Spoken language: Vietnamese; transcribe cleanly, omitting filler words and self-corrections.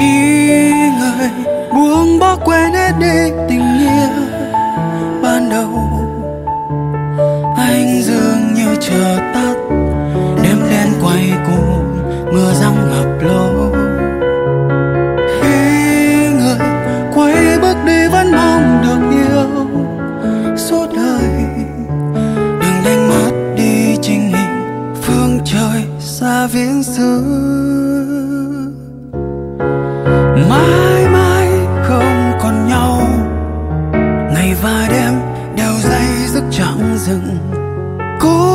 người buông bỏ quên hết đi tình yêu ban đầu. Anh dường như chờ tắt, đêm đen quay cuồng, mưa giăng ngập lối. Khi người quay bước đi vẫn mong được yêu suốt đời, đừng đánh mất đi chính mình phương trời xa viễn xứ. Mãi mãi không còn nhau, ngày và đêm đều dây dứt chẳng dừng. Cố